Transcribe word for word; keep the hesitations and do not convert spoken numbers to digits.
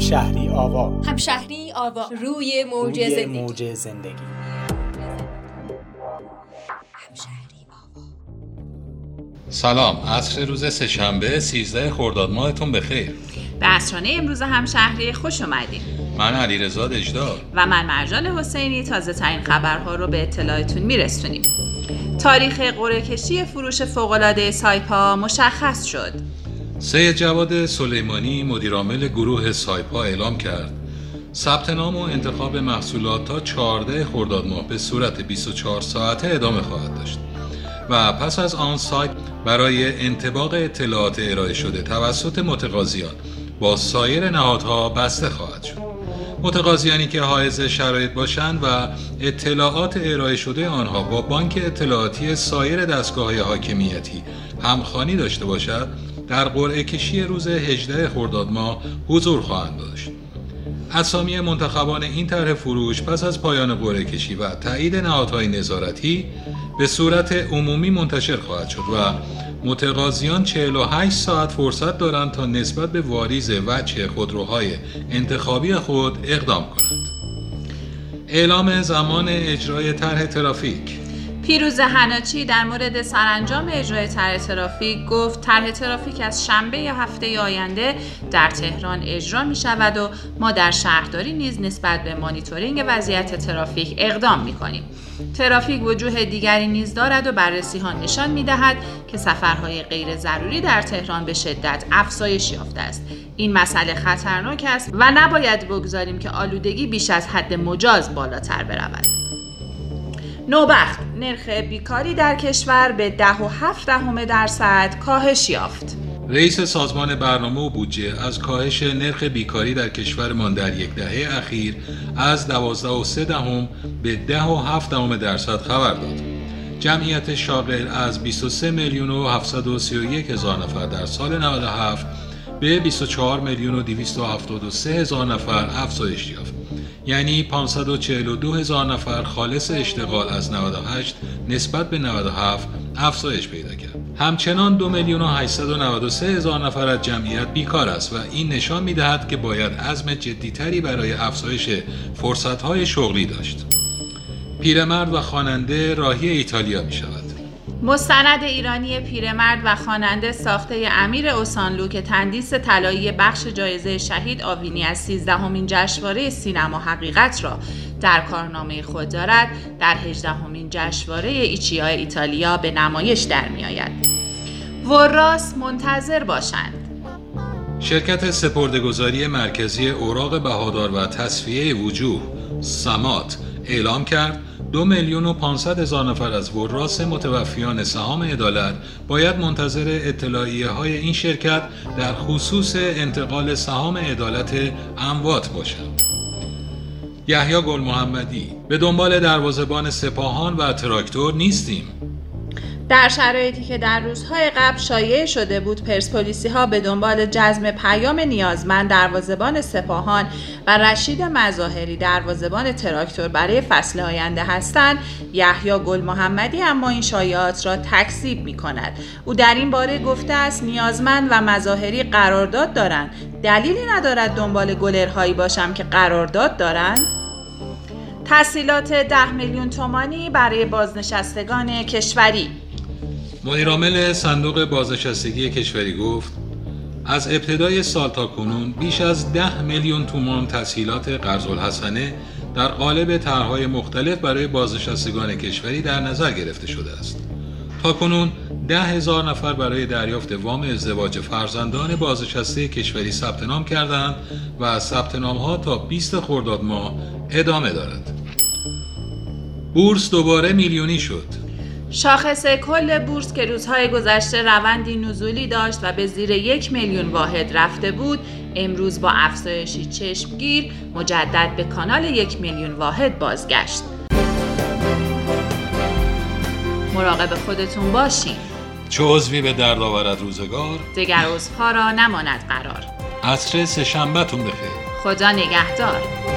همشهری آوا. همشهری آوا روی موج زندگی. موج زندگی. همشهری آوا. سلام، عصر روز سه‌شنبه سیزده خرداد ماهتون بخیر. به عصرانه امروز همشهری خوش اومدین. من علیرضا دژدار و من مرجان حسینی تازه ترین خبرها رو به اطلاعتون میرسونیم. تاریخ قرعه کشی فروش فوق‌العاده سایپا مشخص شد. سید جواد سلیمانی مدیرعامل گروه سایپا اعلام کرد ثبت نام و انتخاب محصولات تا چهارده خرداد ماه به صورت بیست و چهار ساعته ادامه خواهد داشت و پس از آن سایت برای انطباق اطلاعات ارائه شده توسط متقاضیان با سایر نهادها بسته خواهد شد. متقاضیانی که حائز شرایط باشند و اطلاعات ارائه شده آنها با بانک اطلاعاتی سایر دستگاه‌های حاکمیتی همخوانی داشته باشد در قرعه کشی روز هجده خرداد ماه حضور خواهند داشت. اسامی منتخبان این طرح فروش پس از پایان قرعه کشی و تایید نهادهای نظارتی به صورت عمومی منتشر خواهد شد و متقاضیان چهل و هشت ساعت فرصت دارند تا نسبت به واریز وجه خودروهای انتخابی خود اقدام کنند. اعلام زمان اجرای طرح ترافیک. پیروز حناچی در مورد سرانجام اجرای طرح ترافیک گفت طرح ترافیک از شنبه یا هفته آینده در تهران اجرا می شود و ما در شهرداری نیز نسبت به مانیتورینگ وضعیت ترافیک اقدام می کنیم. ترافیک وجوه دیگری نیز دارد و بررسی ها نشان می دهد که سفرهای غیر ضروری در تهران به شدت افزایش یافته است. این مسئله خطرناک است و نباید بگذاریم که آلودگی بیش از حد مجاز بالاتر برود. نوبخت، نرخ بیکاری در کشور به ده و هفت دهم درصد کاهش یافت. رئیس سازمان برنامه و بودجه از کاهش نرخ بیکاری در کشورمان در یک دهه اخیر از دوازده و سه دهم به ده و هفت دهم درصد خبر داد. جمعیت شاغل از بیست و سه میلیون و هفتصد و سی و یک هزار نفر در سال نود و هفت به بیست و چهار میلیون و دویست و هفتاد و سه هزار نفر افزایش یافت. یعنی پانصد و چهل و دو هزار نفر خالص اشتغال از نود و هشت نسبت به نود و هفت افزایش پیدا کرد. همچنان دو میلیون و هشتصد و نود و سه هزار نفر از جمعیت بیکار است و این نشان می‌دهد که باید عزم جدی‌تری برای افزایش فرصت‌های شغلی داشت. پیرمرد و خواننده راهی ایتالیا می‌شود. مستند ایرانی پیرمرد و خواننده ساخته امیر اوسانلو که تندیس طلایی بخش جایزه شهید آوینی از سیزدهمین جشنواره سینما حقیقت را در کارنامه خود دارد، در هجدهمین جشنواره ایچیا ایتالیا به نمایش در می‌آید. وراس منتظر باشند. شرکت سپرده‌گذاری مرکزی اوراق بهادار و تصفیه وجوه سمات اعلام کرد دو میلیون و پانصد هزار نفر از وراث متوفیان سهام عدالت باید منتظر اطلاعیه های این شرکت در خصوص انتقال سهام عدالت اموات باشند. یحیی گل محمدی: به دنبال دروازه‌بان سپاهان و تراکتور نیستیم. در شرایطی که در روزهای قبل شایع شده بود پرسپولیسی ها به دنبال جذب پیام نیازمند دروازه‌بان سپاهان و رشید مظاهری دروازه‌بان تراکتور برای فصل آینده هستند، یحیی گل محمدی اما این شایعات را تکذیب می‌کند. او در این باره گفته است نیازمند و مظاهری قرارداد دارند، دلیلی ندارد دنبال گلرهایی باشم که قرارداد دارند. تسهیلات ده میلیون تومانی برای بازنشستگان کشوری. مدیرعامل صندوق بازنشستگی کشوری گفت از ابتدای سال تا کنون بیش از ده میلیون تومان تسهیلات قرض‌الحسنه در قالب طرح‌های مختلف برای بازنشستگان کشوری در نظر گرفته شده است. تا کنون ده هزار نفر برای دریافت وام ازدواج فرزندان بازنشسته کشوری ثبت نام کردند و ثبت نام‌ها تا بیست خرداد ماه ادامه دارد. بورس دوباره میلیونی شد. شاخص کل بورس که روزهای گذشته روندی نزولی داشت و به زیر یک میلیون واحد رفته بود، امروز با افزایشی چشمگیر مجدد به کانال یک میلیون واحد بازگشت. مراقب خودتون باشین. چه عضوی به درد آورد روزگار، دگر عضوها را نماند قرار. عصر سه‌شنبه‌تون بخیر. خدا نگهدار.